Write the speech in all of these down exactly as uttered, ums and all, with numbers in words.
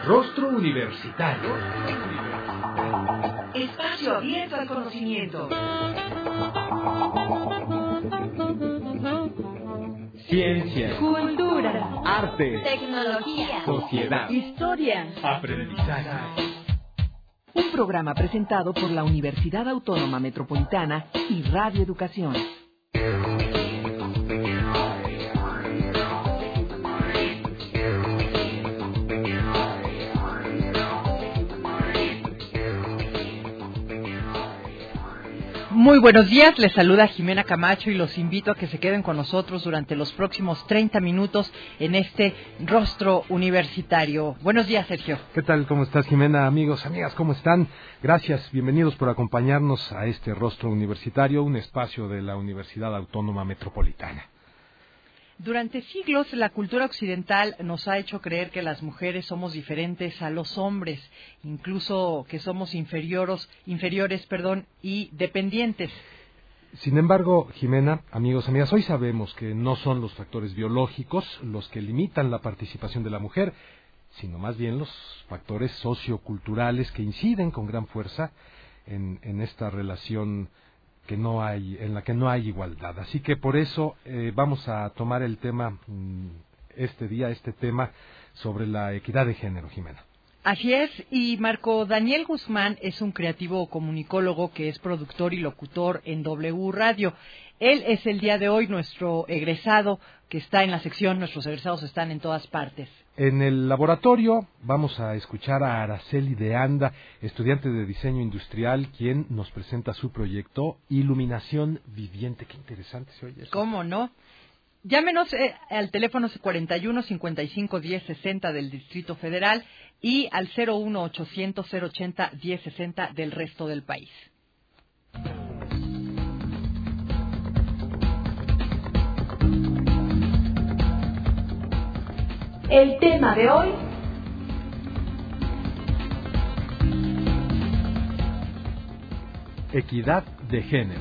Rostro Universitario. Espacio abierto al conocimiento. Ciencia, cultura, arte, tecnología, sociedad, historia, aprendizaje. Un programa presentado por la Universidad Autónoma Metropolitana y Radio Educación. Muy buenos días, les saluda Jimena Camacho y los invito a que se queden con nosotros durante los próximos treinta minutos en este Rostro Universitario. Buenos días, Sergio. ¿Qué tal? ¿Cómo estás, Jimena? Amigos, amigas, ¿cómo están? Gracias, bienvenidos por acompañarnos a este Rostro Universitario, un espacio de la Universidad Autónoma Metropolitana. Durante siglos, la cultura occidental nos ha hecho creer que las mujeres somos diferentes a los hombres, incluso que somos inferiores, inferiores, perdón, y dependientes. Sin embargo, Jimena, amigos, amigas, hoy sabemos que no son los factores biológicos los que limitan la participación de la mujer, sino más bien los factores socioculturales que inciden con gran fuerza en, en esta relación que no hay, en la que no hay igualdad. Así que por eso eh, vamos a tomar el tema, este día, este tema sobre la equidad de género, Jimena. Así es, y Marco Daniel Guzmán es un creativo comunicólogo que es productor y locutor en W Radio. Él es el día de hoy nuestro egresado que está en la sección, nuestros egresados están en todas partes. En el laboratorio vamos a escuchar a Araceli de Anda, estudiante de diseño industrial, quien nos presenta su proyecto Iluminación Viviente. Qué interesante se oye eso. ¿Cómo no? Llámenos eh, al teléfono cuarenta y uno, cincuenta y cinco, diez, sesenta del Distrito Federal y al cero uno, ochocientos, cero ochenta, diez sesenta del resto del país. El tema de hoy: equidad de género.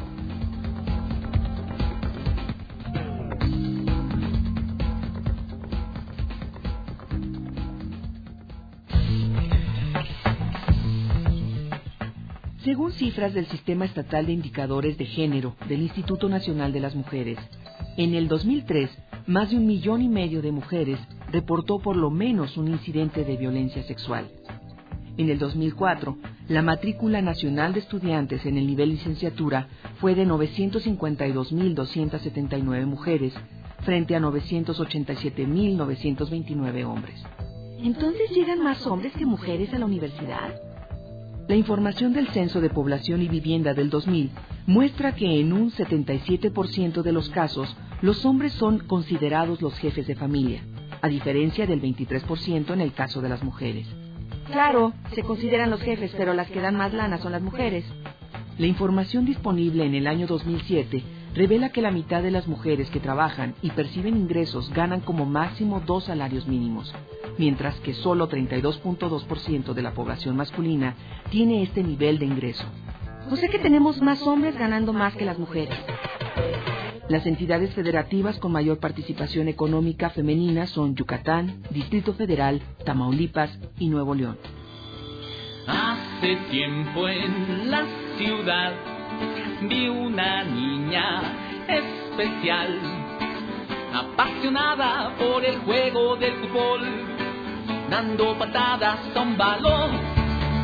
Según cifras del Sistema Estatal de Indicadores de Género del Instituto Nacional de las Mujeres, en el dos mil tres, más de un millón y medio de mujeres reportó por lo menos un incidente de violencia sexual. En el dos mil cuatro, la matrícula nacional de estudiantes en el nivel licenciatura fue de novecientos cincuenta y dos mil doscientos setenta y nueve mujeres frente a novecientos ochenta y siete mil novecientos veintinueve hombres. ¿Entonces llegan más hombres que mujeres a la universidad? La información del Censo de Población y Vivienda del dos mil muestra que en un setenta y siete por ciento de los casos los hombres son considerados los jefes de familia, a diferencia del veintitrés por ciento en el caso de las mujeres. Claro, se consideran los jefes, pero las que dan más lana son las mujeres. La información disponible en el año dos mil siete revela que la mitad de las mujeres que trabajan y perciben ingresos ganan como máximo dos salarios mínimos, mientras que solo treinta y dos punto dos por ciento de la población masculina tiene este nivel de ingreso. O sea que tenemos más hombres ganando más que las mujeres. Las entidades federativas con mayor participación económica femenina son Yucatán, Distrito Federal, Tamaulipas y Nuevo León. Hace tiempo en la ciudad vi una niña especial, apasionada por el juego del fútbol, dando patadas a un balón.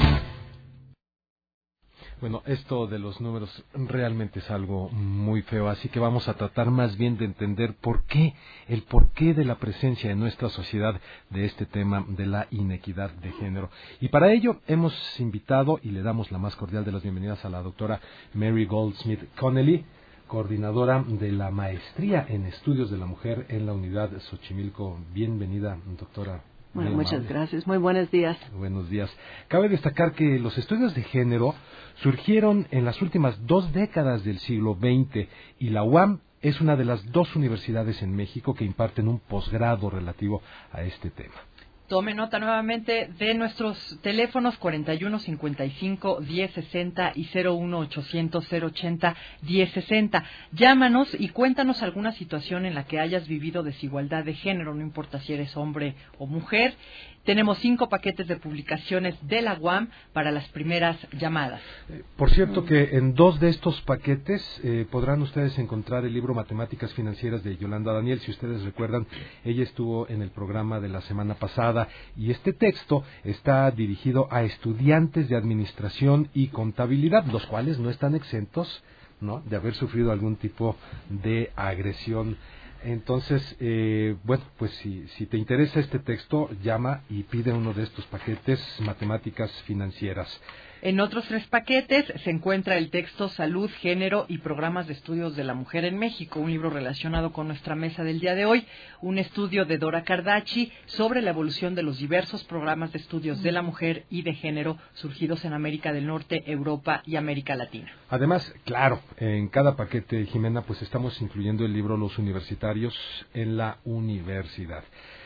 Bueno, esto de los números realmente es algo muy feo, así que vamos a tratar más bien de entender por qué, el porqué de la presencia en nuestra sociedad de este tema de la inequidad de género. Y para ello hemos invitado y le damos la más cordial de las bienvenidas a la doctora Mary Goldsmith Connelly, coordinadora de la Maestría en Estudios de la Mujer en la Unidad Xochimilco. Bienvenida, doctora. Bueno, muchas gracias. Muy buenos días. Buenos días. Cabe destacar que los estudios de género surgieron en las últimas dos décadas del siglo veinte y la U A M es una de las dos universidades en México que imparten un posgrado relativo a este tema. Tome nota nuevamente de nuestros teléfonos cuarenta y uno cincuenta y cinco diez sesenta y cero uno ochocientos cero ochenta diez sesenta. Llámanos y cuéntanos alguna situación en la que hayas vivido desigualdad de género, no importa si eres hombre o mujer. Tenemos cinco paquetes de publicaciones de la U A M para las primeras llamadas. Eh, por cierto que en dos de estos paquetes eh, podrán ustedes encontrar el libro Matemáticas Financieras de Yolanda Daniel. Si ustedes recuerdan, ella estuvo en el programa de la semana pasada y este texto está dirigido a estudiantes de administración y contabilidad, los cuales no están exentos, ¿no?, de haber sufrido algún tipo de agresión. Entonces, eh, bueno, pues si, si te interesa este texto, llama y pide uno de estos paquetes, Matemáticas Financieras. En otros tres paquetes se encuentra el texto Salud, Género y Programas de Estudios de la Mujer en México, un libro relacionado con nuestra mesa del día de hoy, un estudio de Dora Cardachi sobre la evolución de los diversos programas de estudios de la mujer y de género surgidos en América del Norte, Europa y América Latina. Además, claro, en cada paquete, Jimena, pues estamos incluyendo el libro Los Universitarios en la Universidad.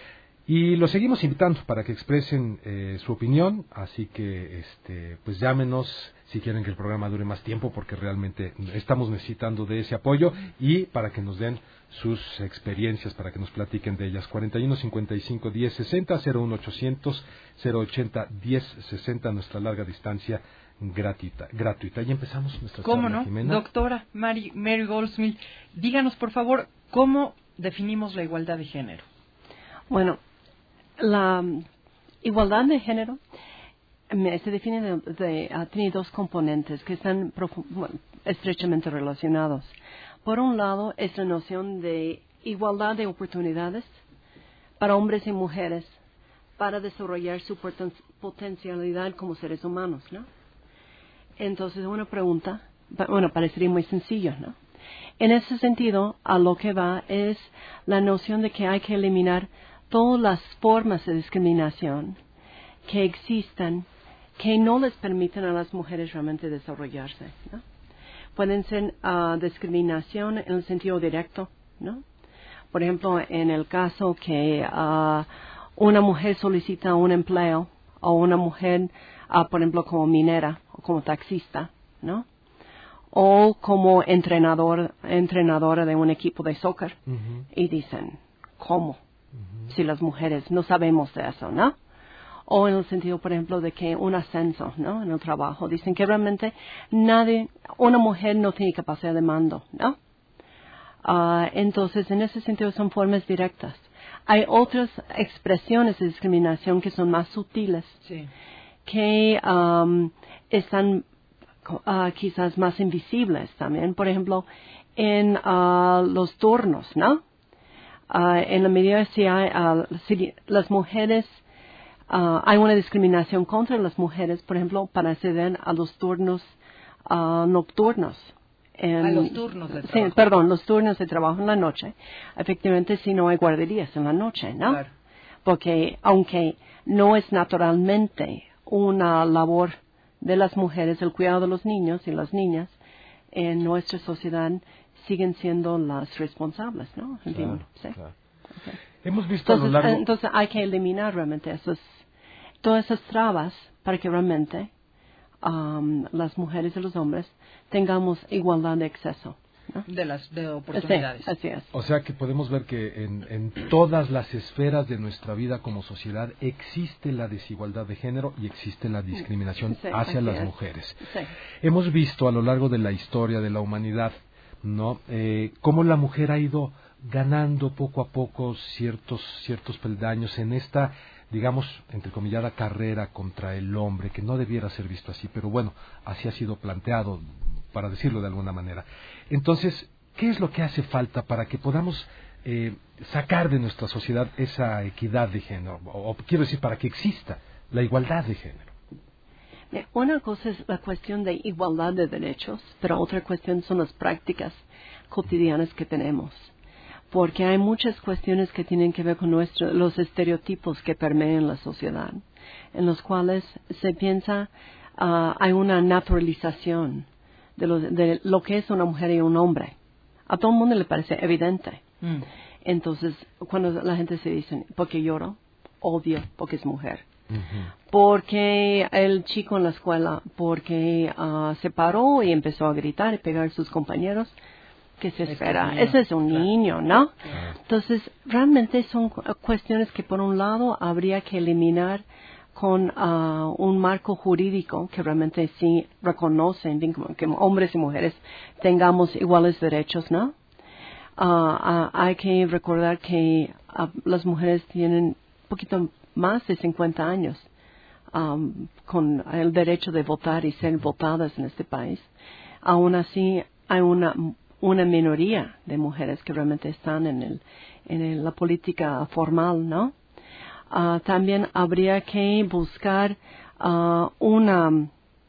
Y los seguimos invitando para que expresen eh, su opinión, así que este, pues llámenos si quieren que el programa dure más tiempo, porque realmente estamos necesitando de ese apoyo, y para que nos den sus experiencias, para que nos platiquen de ellas. cuarenta y uno cincuenta y cinco diez sesenta, cero uno ochocientos cero ochenta diez sesenta, nuestra larga distancia gratuita. gratuita. Y empezamos nuestra ¿Cómo charla, no? Jimena. Doctora Mary, Mary Goldsmith, díganos por favor, ¿cómo definimos la igualdad de género? Bueno, la um, igualdad de género me, se define de, de uh, tiene dos componentes que están profu- bueno, estrechamente relacionados. Por un lado, es la noción de igualdad de oportunidades para hombres y mujeres para desarrollar su poten- potencialidad como seres humanos, ¿no? Entonces, una pregunta, bueno, parecería muy sencillo, ¿no? En ese sentido, a lo que va es la noción de que hay que eliminar todas las formas de discriminación que existan que no les permiten a las mujeres realmente desarrollarse, ¿no? Pueden ser uh, discriminación en el sentido directo, ¿no? Por ejemplo, en el caso que uh, una mujer solicita un empleo, o una mujer, uh, por ejemplo, como minera o como taxista, ¿no? O como entrenador, entrenadora de un equipo de soccer, uh-huh. Y dicen, ¿cómo? Uh-huh. Si las mujeres no sabemos de eso, ¿no? O en el sentido, por ejemplo, de que un ascenso, ¿no? En el trabajo. Dicen que realmente nadie, una mujer no tiene capacidad de mando, ¿no? Uh, entonces, en ese sentido son formas directas. Hay otras expresiones de discriminación que son más sutiles, sí. Que um, están uh, quizás más invisibles también. Por ejemplo, en uh, los turnos, ¿no? Uh, en la medida si hay uh, si las mujeres, uh, hay una discriminación contra las mujeres, por ejemplo, para acceder a los turnos uh, nocturnos. En, a los turnos de trabajo. Sí, perdón, los turnos de trabajo en la noche. Efectivamente, si no hay guarderías en la noche, ¿no? Claro. Porque aunque no es naturalmente una labor de las mujeres el cuidado de los niños y las niñas, en nuestra sociedad siguen siendo las responsables, ¿no? Claro, ¿sí? Claro. Okay. Hemos visto entonces, a lo largo... entonces hay que eliminar realmente esos, todas esas trabas para que realmente um, las mujeres y los hombres tengamos igualdad de acceso, ¿no? De las de oportunidades. Sí, así es. O sea que podemos ver que en, en todas las esferas de nuestra vida como sociedad existe la desigualdad de género y existe la discriminación sí, hacia las es. mujeres. Sí. Hemos visto a lo largo de la historia de la humanidad, ¿no? Eh, cómo la mujer ha ido ganando poco a poco ciertos ciertos peldaños en esta, digamos, entrecomillada carrera contra el hombre, que no debiera ser visto así, pero bueno, así ha sido planteado, para decirlo de alguna manera. Entonces, ¿qué es lo que hace falta para que podamos eh, sacar de nuestra sociedad esa equidad de género? O, o quiero decir, para que exista la igualdad de género. Una cosa es la cuestión de igualdad de derechos, pero otra cuestión son las prácticas cotidianas que tenemos. Porque hay muchas cuestiones que tienen que ver con nuestro, los estereotipos que permean la sociedad, en los cuales se piensa, uh, hay una naturalización de lo, de lo que es una mujer y un hombre. A todo el mundo le parece evidente. Mm. Entonces, cuando la gente se dice, ¿por qué lloro? odio porque es mujer. Ujú. Porque el chico en la escuela, porque uh, se paró y empezó a gritar y pegar a sus compañeros, ¿qué se espera? Es Ese es un claro. niño, ¿no? Claro. Entonces, realmente son cu- cuestiones que por un lado habría que eliminar con uh, un marco jurídico que realmente sí reconoce en fin, como que hombres y mujeres tengamos iguales derechos, ¿no? Uh, uh, hay que recordar que uh, las mujeres tienen un poquito más de cincuenta años um, con el derecho de votar y ser votadas en este país. Aún así, hay una una minoría de mujeres que realmente están en el en el, la política formal, ¿no? Uh, también habría que buscar uh, una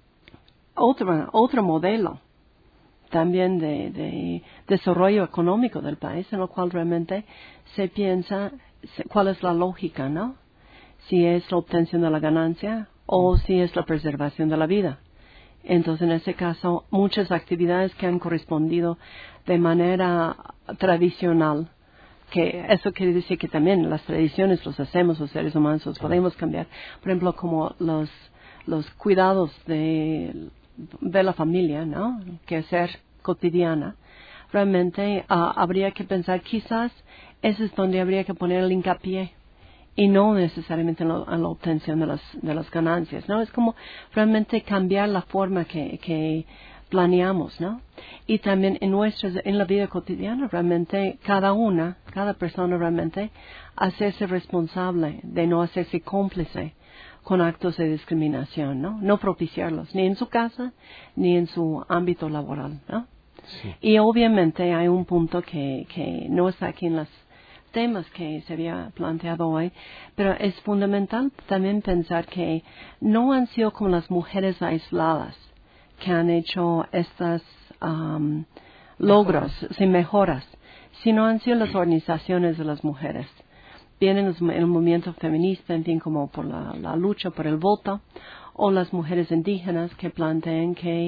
otra otro modelo también de, de desarrollo económico del país, en lo cual realmente se piensa cuál es la lógica, ¿no? Si es la obtención de la ganancia o si es la preservación de la vida. Entonces, en ese caso, muchas actividades que han correspondido de manera tradicional, que eso quiere decir que también las tradiciones los hacemos los seres humanos, los podemos cambiar. Por ejemplo, como los los cuidados de, de la familia, ¿no? Que hacer cotidiana. Realmente uh, habría que pensar, quizás eso es donde habría que poner el hincapié y no necesariamente en, lo, en la obtención de las, de las ganancias, ¿no? Es como realmente cambiar la forma que, que planeamos, ¿no? Y también en nuestras, en la vida cotidiana, realmente cada una, cada persona realmente hacerse responsable de no hacerse cómplice con actos de discriminación, ¿no? No propiciarlos, ni en su casa, ni en su ámbito laboral, ¿no? Sí. Y obviamente hay un punto que, que no está aquí en los temas que se había planteado hoy, pero es fundamental también pensar que no han sido como las mujeres aisladas que han hecho estas um, logros, sin mejoras, sino han sido las organizaciones de las mujeres. Vienen los, el movimiento feminista, en fin, como por la, la lucha por el voto, o las mujeres indígenas que plantean que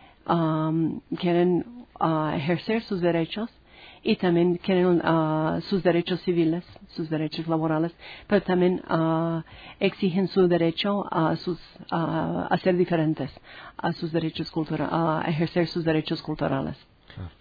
um, quieren uh, ejercer sus derechos y también quieren uh, sus derechos civiles, sus derechos laborales, pero también uh, exigen su derecho a sus uh, a ser diferentes, a sus derechos culturales, a ejercer sus derechos culturales. Claro.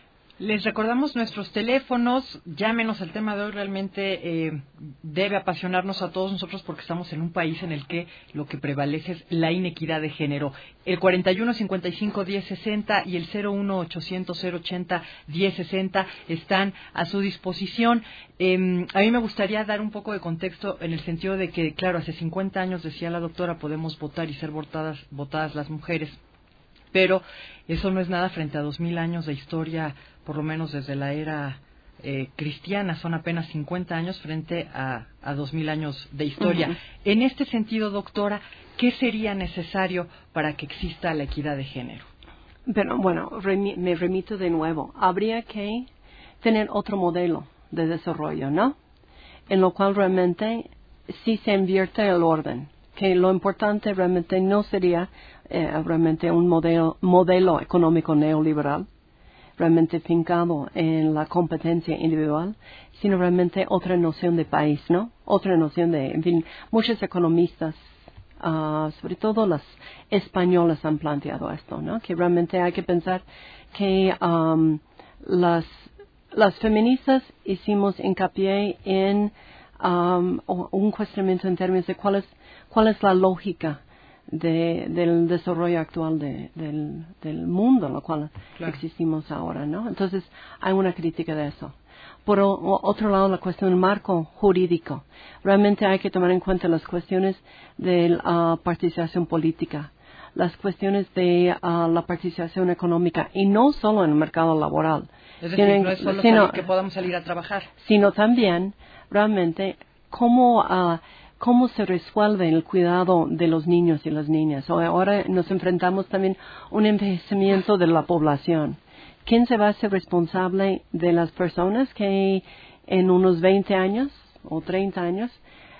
Les recordamos nuestros teléfonos, llámenos. El tema de hoy realmente eh, debe apasionarnos a todos nosotros porque estamos en un país en el que lo que prevalece es la inequidad de género. El cuarenta y uno cincuenta y cinco diez sesenta y el cero uno ochocientos cero ochenta diez sesenta están a su disposición. Eh, a mí me gustaría dar un poco de contexto en el sentido de que, claro, hace cincuenta años, decía la doctora, podemos votar y ser votadas, votadas las mujeres. Pero eso no es nada frente a dos mil años de historia, por lo menos desde la era eh, cristiana. Son apenas cincuenta años frente a, a dos mil años de historia. Uh-huh. En este sentido, doctora, ¿qué sería necesario para que exista la equidad de género? Pero bueno, remi- me remito de nuevo. Habría que tener otro modelo de desarrollo, ¿no? En lo cual realmente sí se invierte el orden. Que lo importante realmente no sería eh, realmente un modelo, modelo económico neoliberal, realmente fincado en la competencia individual, sino realmente otra noción de país, ¿no? Otra noción de, en fin, muchos economistas, uh, sobre todo las españolas, han planteado esto, ¿no? Que realmente hay que pensar que um, las, las feministas hicimos hincapié en um, un cuestionamiento en términos de cuál es cuál es la lógica de, del desarrollo actual de, del, del mundo en el cual claro. existimos ahora, ¿no? Entonces, hay una crítica de eso. Por o, otro lado, la cuestión del marco jurídico. Realmente hay que tomar en cuenta las cuestiones de la uh, participación política, las cuestiones de uh, la participación económica, y no solo en el mercado laboral. Es decir, Tienen, no es solo sino, salir, que podamos salir a trabajar. Sino también, realmente, cómo... Uh, cómo se resuelve el cuidado de los niños y las niñas. Ahora nos enfrentamos también a un envejecimiento de la población. ¿Quién se va a hacer responsable de las personas que en unos veinte años o treinta años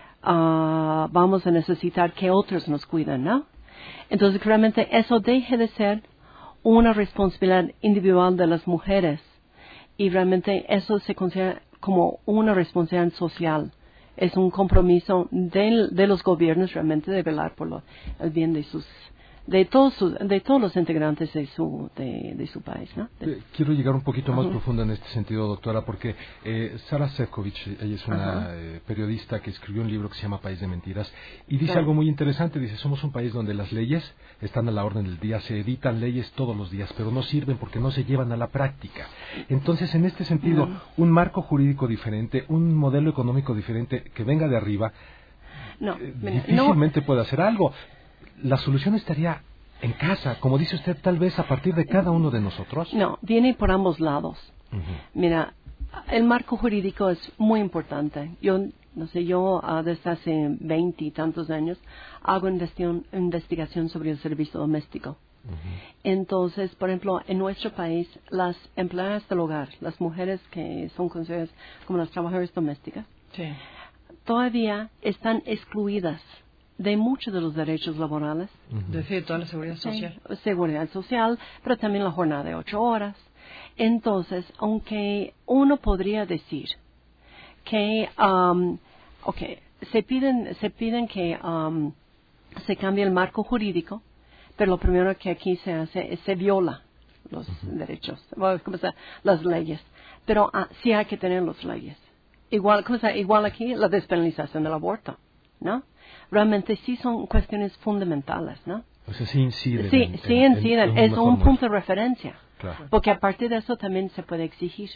uh, vamos a necesitar que otros nos cuiden, ¿no? Entonces, realmente eso deje de ser una responsabilidad individual de las mujeres y realmente eso se considera como una responsabilidad social es un compromiso de, de los gobiernos realmente de velar por lo, el bien de sus de todos sus, de todos los integrantes de su de, de su país, ¿no? De, eh, quiero llegar un poquito más uh-huh. profundo en este sentido, doctora, porque eh, Sara Sefcovic, ella es una uh-huh. eh, periodista que escribió un libro que se llama País de Mentiras y dice sí. algo muy interesante. Dice: somos un país donde las leyes están a la orden del día, se editan leyes todos los días, pero no sirven porque no se llevan a la práctica. Entonces, en este sentido, uh-huh. un marco jurídico diferente, un modelo económico diferente que venga de arriba, no, eh, mira, difícilmente no. puede hacer algo. La solución estaría en casa, como dice usted, tal vez a partir de cada uno de nosotros. No, viene por ambos lados. Uh-huh. Mira, el marco jurídico es muy importante. Yo, no sé, yo uh, desde hace veinte y tantos años hago investigación, investigación sobre el servicio doméstico. Uh-huh. Entonces, por ejemplo, en nuestro país, las empleadas del hogar, las mujeres que son consideradas como las trabajadoras domésticas, sí. todavía están excluidas de muchos de los derechos laborales. Uh-huh. Decir, toda la seguridad social. Sí, seguridad social, pero también la jornada de ocho horas. Entonces, aunque uno podría decir que, um, okay, se piden, se piden que um, se cambie el marco jurídico, pero lo primero que aquí se hace es se viola los uh-huh. derechos, bueno, ¿cómo se llama? Las leyes. Pero uh, sí hay que tener las leyes. Igual, ¿cómo se llama? Igual aquí la despenalización del aborto, ¿no? Realmente sí son cuestiones fundamentales, ¿no? O sea, sí inciden. Sí, en, sí en, inciden. En, es un, un punto de referencia. Claro. Porque a partir de eso también se puede exigir.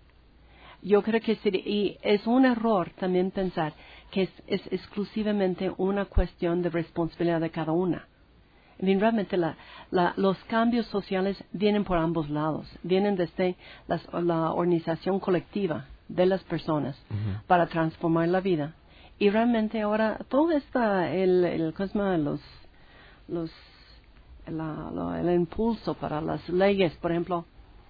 Yo creo que sería, y es un error también pensar que es, es exclusivamente una cuestión de responsabilidad de cada una. I mean, realmente la, la, los cambios sociales vienen por ambos lados. Vienen desde las, la organización colectiva de las personas uh-huh. para transformar la vida. Y realmente ahora todo está el el cosmo los los la, la, el impulso para las leyes, por ejemplo,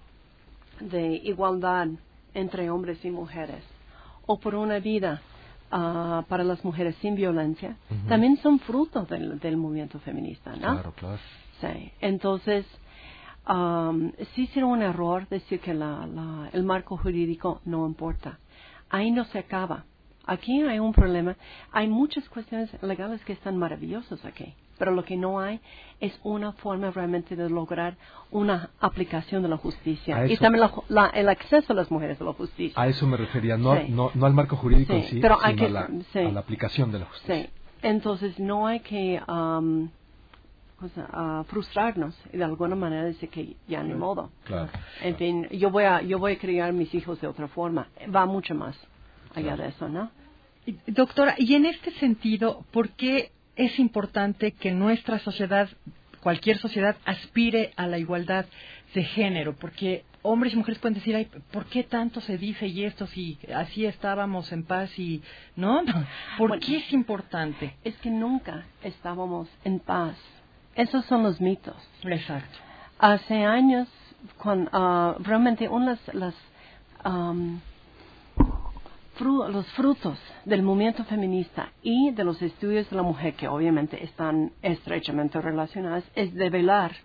de igualdad entre hombres y mujeres, o por una vida uh, para las mujeres sin violencia, uh-huh. también son frutos del, del movimiento feminista, ¿no? Claro, claro. Sí. Entonces, um, sí será un error decir que la, la, el marco jurídico no importa. Ahí no se acaba. Aquí hay un problema. Hay muchas cuestiones legales que están maravillosas aquí, pero lo que no hay es una forma realmente de lograr una aplicación de la justicia y también la, la, el acceso a las mujeres a la justicia. A eso me refería, no, sí. no, no al marco jurídico sí, en sí, pero sino hay que, a, la, sí. a la aplicación de la justicia. Sí. Entonces no hay que um, cosa, uh, frustrarnos y de alguna manera decir que ya claro, ni modo. Claro, en claro. fin, yo voy a yo voy a criar mis hijos de otra forma. Va mucho más allá claro. de eso, ¿no? Doctora, y en este sentido, ¿por qué es importante que nuestra sociedad, cualquier sociedad, aspire a la igualdad de género? Porque hombres y mujeres pueden decir, ay, ¿por qué tanto se dice y esto si así estábamos en paz y no? ¿Por bueno, qué es importante? Es que nunca estábamos en paz. Esos son los mitos. Exacto. Hace años, cuando uh, realmente unas las um, Fru- los frutos del movimiento feminista y de los estudios de la mujer, que obviamente están estrechamente relacionados, es develar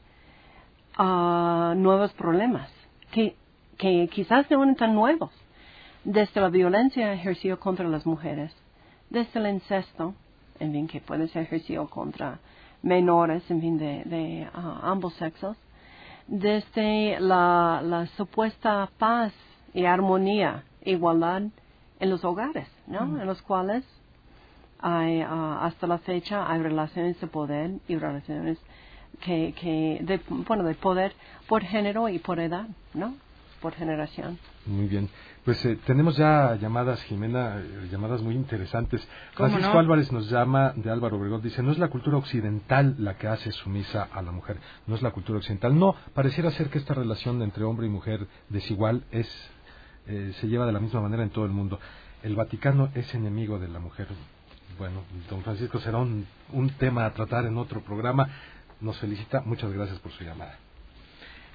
uh, nuevos problemas que, que quizás no eran tan nuevos, desde la violencia ejercida contra las mujeres, desde el incesto, en fin, que puede ser ejercido contra menores, en fin, de, de uh, ambos sexos, desde la, la supuesta paz y armonía, igualdad en los hogares, ¿no? Mm. En los cuales hay, uh, hasta la fecha hay relaciones de poder y relaciones que, que de, bueno, de poder por género y por edad, ¿no? Por generación. Muy bien. Pues eh, tenemos ya llamadas, Jimena, eh, llamadas muy interesantes. Francisco no? Álvarez nos llama, de Álvaro Obregón, dice, no es la cultura occidental la que hace sumisa a la mujer, no es la cultura occidental. No, pareciera ser que esta relación entre hombre y mujer desigual es Eh, se lleva de la misma manera en todo el mundo. El Vaticano es enemigo de la mujer. Bueno, don Francisco, será un, un tema a tratar en otro programa. Nos felicita, muchas gracias por su llamada.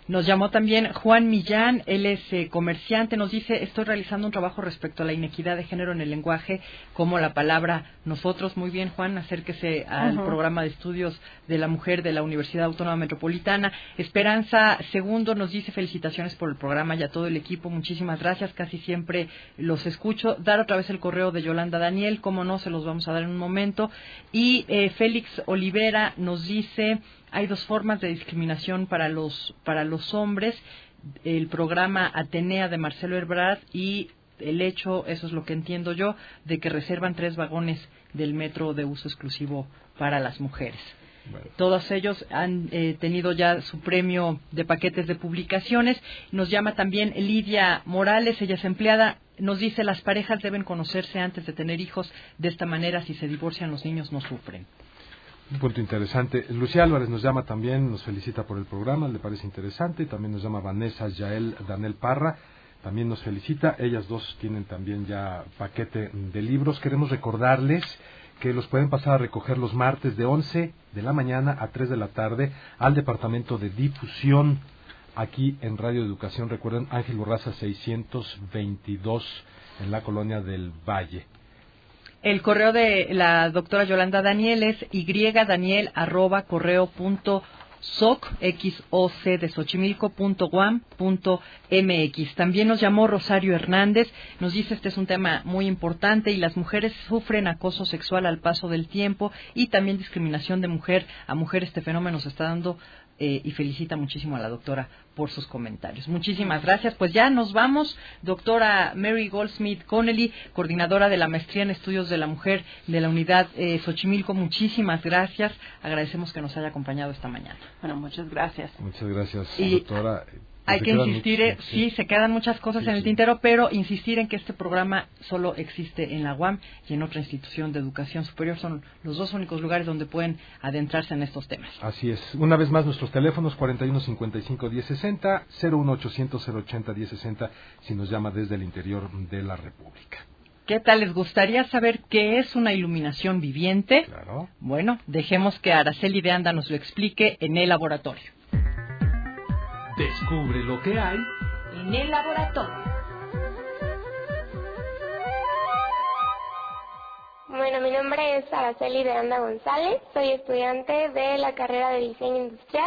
Nos llamó también Juan Millán, él es eh, comerciante, nos dice, estoy realizando un trabajo respecto a la inequidad de género en el lenguaje, como la palabra nosotros. Muy bien, Juan, acérquese al uh-huh. programa de estudios de la mujer de la Universidad Autónoma Metropolitana. Esperanza Segundo nos dice, felicitaciones por el programa y a todo el equipo, muchísimas gracias, casi siempre los escucho. Dar otra vez el correo de Yolanda Daniel, cómo no, se los vamos a dar en un momento. Y eh, Félix Olivera nos dice, hay dos formas de discriminación para los para los hombres, el programa Atenea de Marcelo Ebrard y el hecho, eso es lo que entiendo yo, de que reservan tres vagones del metro de uso exclusivo para las mujeres. Bueno. Todos ellos han eh, tenido ya su premio de paquetes de publicaciones. Nos llama también Lidia Morales, ella es empleada. Nos dice, las parejas deben conocerse antes de tener hijos, de esta manera si se divorcian los niños no sufren. Un punto interesante. Lucía Álvarez nos llama también, nos felicita por el programa, le parece interesante. También nos llama Vanessa Yael Danel Parra, también nos felicita. Ellas dos tienen también ya paquete de libros. Queremos recordarles que los pueden pasar a recoger los martes de once de la mañana a tres de la tarde al Departamento de Difusión, aquí en Radio Educación. Recuerden, Ángel Borraza seiscientos veintidós, en la Colonia del Valle. El correo de la doctora Yolanda Daniel es ydaniel arroba correo punto soc, x o c de Xochimilco punto guam punto mx. También nos llamó Rosario Hernández, nos dice, este es un tema muy importante y las mujeres sufren acoso sexual al paso del tiempo y también discriminación de mujer a mujer. Este fenómeno se está dando eh, y felicita muchísimo a la doctora por sus comentarios. Muchísimas gracias. Pues ya nos vamos. Doctora Mary Goldsmith Connelly, coordinadora de la Maestría en Estudios de la Mujer de la Unidad eh, Xochimilco, muchísimas gracias. Agradecemos que nos haya acompañado esta mañana. Bueno, muchas gracias. Muchas gracias, y, doctora. Hay que insistir, mucho, sí. sí, se quedan muchas cosas sí, en el sí. tintero, pero insistir en que este programa solo existe en la U A M y en otra institución de educación superior. Son los dos únicos lugares donde pueden adentrarse en estos temas. Así es. Una vez más, nuestros teléfonos cuarenta y uno cincuenta y cinco diez sesenta, cero uno ochocientos cero ochenta diez sesenta, si nos llama desde el interior de la República. ¿Qué tal? ¿Les gustaría saber qué es una iluminación viviente? Claro. Bueno, dejemos que Araceli de Anda nos lo explique en el laboratorio. Descubre lo que hay en el laboratorio. Bueno, mi nombre es Araceli de Anda González, soy estudiante de la carrera de Diseño Industrial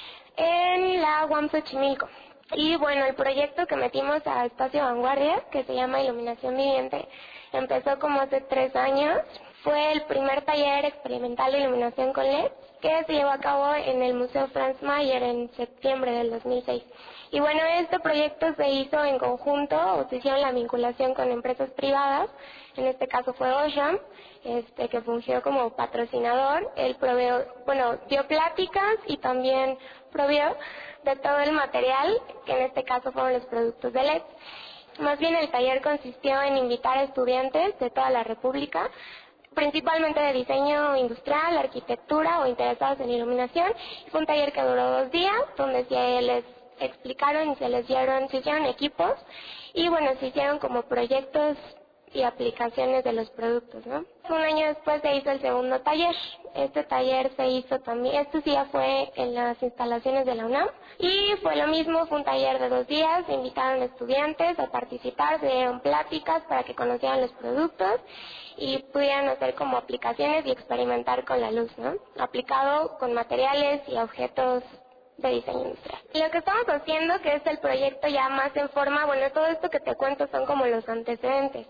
en la U A M Xochimilco. Y bueno, el proyecto que metimos a Espacio Vanguardia, que se llama Iluminación Viviente, empezó como hace tres años. Fue el primer taller experimental de iluminación con L E D que se llevó a cabo en el Museo Franz Mayer en septiembre del dos mil seis. Y bueno, este proyecto se hizo en conjunto, o se hicieron la vinculación con empresas privadas, en este caso fue Osram, este, que fungió como patrocinador. Él proveó, bueno, dio pláticas y también proveó de todo el material, que en este caso fueron los productos de L E D. Más bien el taller consistió en invitar a estudiantes de toda la República, principalmente de diseño industrial, arquitectura o interesados en iluminación. Fue un taller que duró dos días, donde se les explicaron y se les dieron, se hicieron equipos y bueno, se hicieron como proyectos y aplicaciones de los productos, ¿no? Un año después se hizo el segundo taller. Este taller se hizo también, este sí ya fue en las instalaciones de la U N A M y fue lo mismo, fue un taller de dos días, se invitaron estudiantes a participar, se dieron pláticas para que conocieran los productos y pudieran hacer como aplicaciones y experimentar con la luz, ¿no? Aplicado con materiales y objetos de diseño industrial. Lo que estamos haciendo, que es el proyecto ya más en forma, bueno, todo esto que te cuento son como los antecedentes.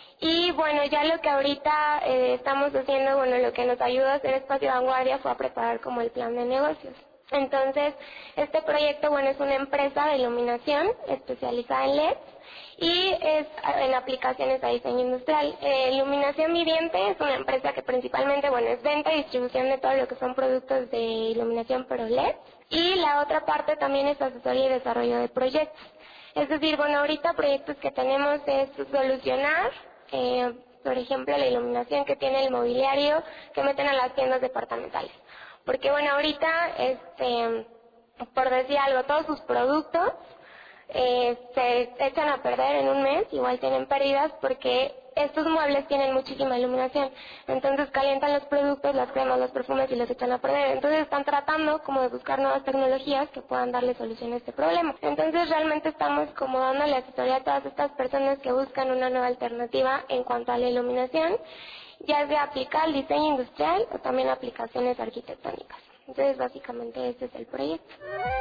Y bueno, ya lo que ahorita eh, estamos haciendo, bueno, lo que nos ayudó a hacer Espacio Vanguardia fue a preparar como el plan de negocios. Entonces, este proyecto, bueno, es una empresa de iluminación especializada en L E Ds y es en aplicaciones a diseño industrial. Eh, Iluminación Viviente es una empresa que principalmente, bueno, es venta y distribución de todo lo que son productos de iluminación pero L E Ds. Y la otra parte también es asesoría y desarrollo de proyectos. Es decir, bueno, ahorita proyectos que tenemos es solucionar, eh, por ejemplo, la iluminación que tiene el mobiliario que meten a las tiendas departamentales. Porque bueno, ahorita, este, por decir algo, todos sus productos eh, se echan a perder en un mes, igual tienen pérdidas porque estos muebles tienen muchísima iluminación, entonces calientan los productos, las cremas, los perfumes y los echan a perder. Entonces están tratando como de buscar nuevas tecnologías que puedan darle solución a este problema. Entonces realmente estamos como dándole asesoría a todas estas personas que buscan una nueva alternativa en cuanto a la iluminación, ya sea aplicar al diseño industrial o también aplicaciones arquitectónicas. Entonces básicamente este es el proyecto.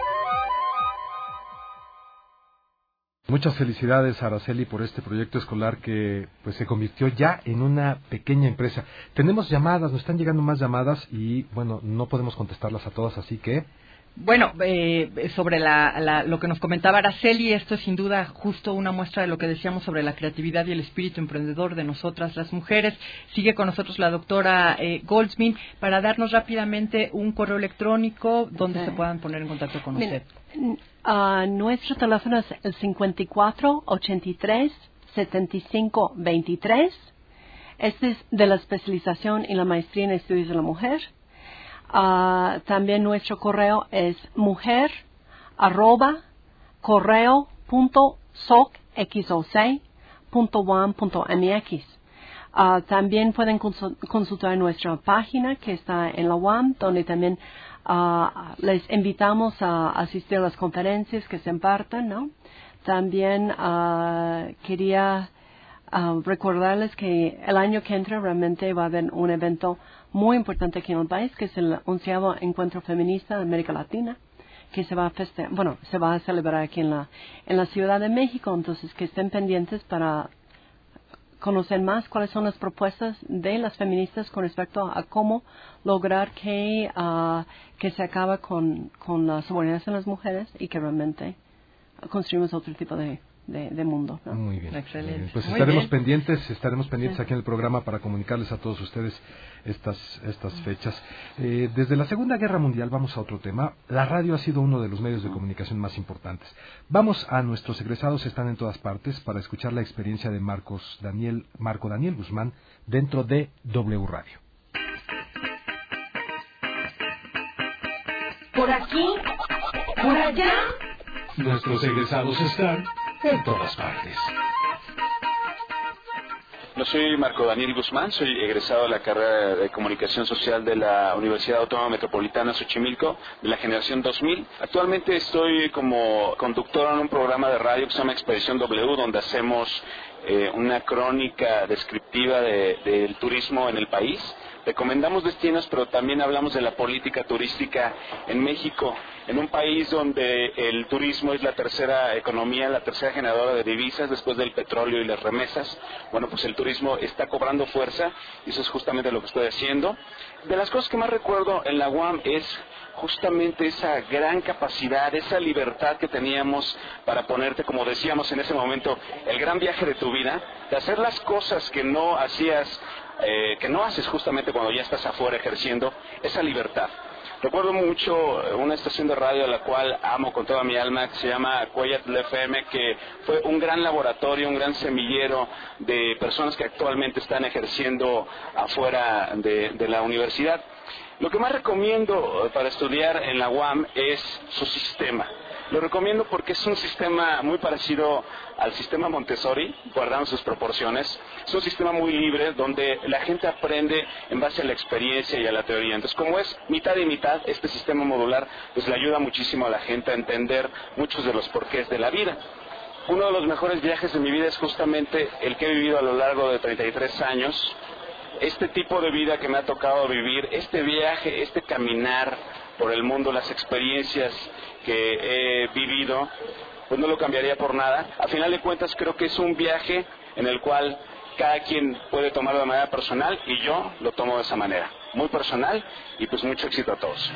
Muchas felicidades, Araceli, por este proyecto escolar que pues se convirtió ya en una pequeña empresa. Tenemos llamadas, nos están llegando más llamadas y, bueno, no podemos contestarlas a todas, así que... Bueno, eh, sobre la, la, lo que nos comentaba Araceli, esto es sin duda justo una muestra de lo que decíamos sobre la creatividad y el espíritu emprendedor de nosotras las mujeres. Sigue con nosotros la doctora eh, Goldsmith para darnos rápidamente un correo electrónico donde sí. se puedan poner en contacto con Mira, usted. Uh, nuestro teléfono es el cincuenta y cuatro, ochenta y tres, setenta y cinco, veintitrés. Este es de la especialización y la maestría en estudios de la mujer. Uh, también nuestro correo es mujer arroba correo punto soc punto uam punto mx. Uh, también pueden consul- consultar nuestra página que está en la U A M, donde también uh, les invitamos a asistir a las conferencias que se impartan, ¿no? También uh, quería uh, recordarles que el año que entra realmente va a haber un evento muy importante aquí en el país, que es el onceavo Encuentro Feminista de América Latina, que se va a feste- bueno, se va a celebrar aquí en la en la Ciudad de México. Entonces, que estén pendientes para conocer más cuáles son las propuestas de las feministas con respecto a cómo lograr que uh, que se acabe con, con la subordinación de las mujeres y que realmente construimos otro tipo de, de, de mundo, ¿no? Muy bien. Excelente. Muy bien. Pues Muy estaremos bien. pendientes, estaremos pendientes Sí. aquí en el programa para comunicarles a todos ustedes estas estas fechas. Eh, desde la Segunda Guerra Mundial, vamos a otro tema. La radio ha sido uno de los medios de comunicación más importantes. Vamos a nuestros egresados, están en todas partes, para escuchar la experiencia de Marcos Daniel, Marco Daniel Guzmán dentro de W Radio. Por aquí, por allá. Nuestros egresados están en todas partes. Yo soy Marco Daniel Guzmán, soy egresado de la carrera de Comunicación Social de la Universidad Autónoma Metropolitana Xochimilco, de la generación dos mil. Actualmente estoy como conductor en un programa de radio que se llama Expedición W, donde hacemos eh, una crónica descriptiva de, del turismo en el país. Recomendamos destinos, pero también hablamos de la política turística en México, en un país donde el turismo es la tercera economía, la tercera generadora de divisas después del petróleo y las remesas. Bueno, pues el turismo está cobrando fuerza y eso es justamente lo que estoy haciendo. De las cosas que más recuerdo en la U A M es justamente esa gran capacidad, esa libertad que teníamos para ponerte, como decíamos en ese momento, el gran viaje de tu vida, de hacer las cosas que no hacías, eh, que no haces justamente cuando ya estás afuera ejerciendo, esa libertad. Recuerdo mucho una estación de radio a la cual amo con toda mi alma, que se llama Cuellatl F M, que fue un gran laboratorio, un gran semillero de personas que actualmente están ejerciendo afuera de, de la universidad. Lo que más recomiendo para estudiar en la U A M es su sistema. Lo recomiendo porque es un sistema muy parecido al sistema Montessori, guardando sus proporciones. Es un sistema muy libre donde la gente aprende en base a la experiencia y a la teoría. Entonces, como es mitad y mitad, este sistema modular pues le ayuda muchísimo a la gente a entender muchos de los porqués de la vida. Uno de los mejores viajes de mi vida es justamente el que he vivido a lo largo de treinta y tres años. Este tipo de vida que me ha tocado vivir, este viaje, este caminar por el mundo, las experiencias que he vivido, pues no lo cambiaría por nada. A final de cuentas creo que es un viaje en el cual cada quien puede tomarlo de manera personal y yo lo tomo de esa manera, muy personal, y pues mucho éxito a todos.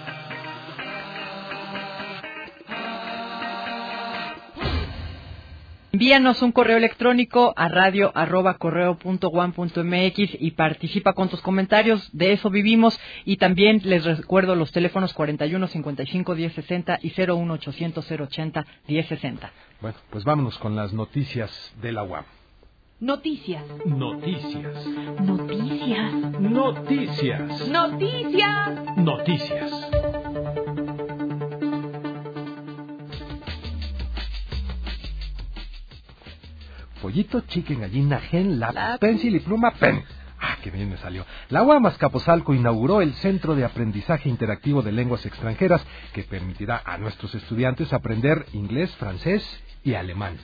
Envíanos un correo electrónico a radio arroba correo punto uam punto mx y participa con tus comentarios. De eso vivimos. Y también les recuerdo los teléfonos cuarenta y uno, cincuenta y cinco, diez sesenta y cero uno ochocientos, cero ochenta, diez sesenta. Bueno, pues vámonos con las noticias de la U A M. Noticias. Noticias. Noticias. Noticias. Noticias. Noticias. pollito, chicken, gallina, gen, lápiz, pencil y pluma, pen. ¡Ah, qué bien me salió! La U A M Azcapotzalco inauguró el Centro de Aprendizaje Interactivo de Lenguas Extranjeras que permitirá a nuestros estudiantes aprender inglés, francés y alemán.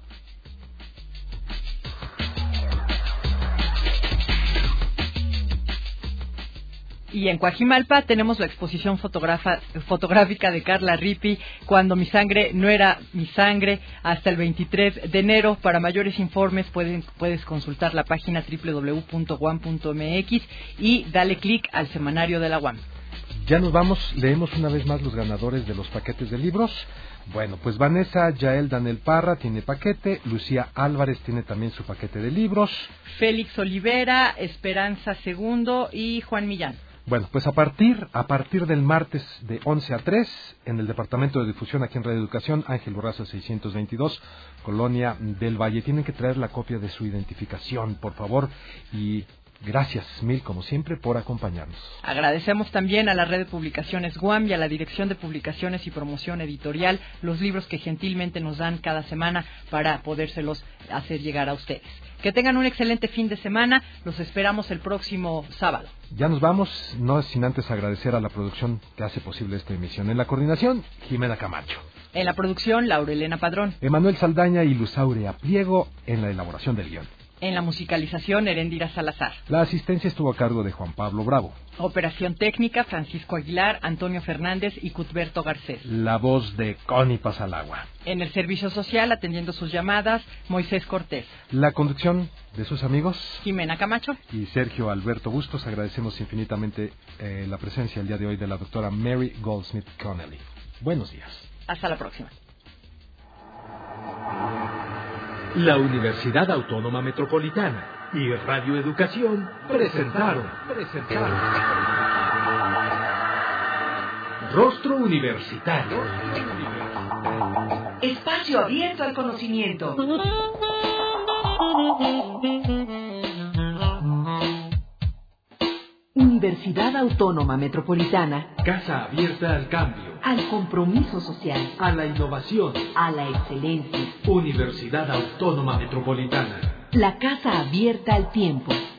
Y en Coajimalpa tenemos la exposición fotográfica de Carla Ripi, Cuando mi sangre no era mi sangre, hasta el veintitrés de enero. Para mayores informes pueden, puedes consultar la página doble u doble u doble u punto u a m punto m x y dale clic al semanario de la U A M. Ya nos vamos, leemos una vez más los ganadores de los paquetes de libros. Bueno, pues Vanessa Yael Daniel Parra tiene paquete, Lucía Álvarez tiene también su paquete de libros. Félix Olivera, Esperanza Segundo y Juan Millán. Bueno, pues a partir, a partir del martes de once a tres, en el Departamento de Difusión aquí en Radio Educación, Ángel Borraza seiscientos veintidós, Colonia del Valle, tienen que traer la copia de su identificación, por favor, y gracias mil, como siempre, por acompañarnos. Agradecemos también a la Red de Publicaciones U A M y a la Dirección de Publicaciones y Promoción Editorial los libros que gentilmente nos dan cada semana para podérselos hacer llegar a ustedes. Que tengan un excelente fin de semana. Los esperamos el próximo sábado. Ya nos vamos, no sin antes agradecer a la producción que hace posible esta emisión. En la coordinación, Jimena Camacho. En la producción, Laurelena Padrón. Emanuel Saldaña y Luz Aurea Pliego en la elaboración del guión. En la musicalización, Heréndira Salazar. La asistencia estuvo a cargo de Juan Pablo Bravo. Operación técnica, Francisco Aguilar, Antonio Fernández y Cuthberto Garcés. La voz de Connie Pasalagua. En el servicio social, atendiendo sus llamadas, Moisés Cortés. La conducción de sus amigos, Jimena Camacho y Sergio Alberto Bustos. Agradecemos infinitamente eh, la presencia el día de hoy de la doctora Mary Goldsmith Connelly. Buenos días. Hasta la próxima. La Universidad Autónoma Metropolitana y Radio Educación presentaron, presentaron Rostro Universitario. Espacio abierto al conocimiento. Universidad Autónoma Metropolitana. Casa abierta al cambio, Al compromiso social. a la innovación. A la excelencia. Universidad Autónoma Metropolitana. La casa abierta al tiempo.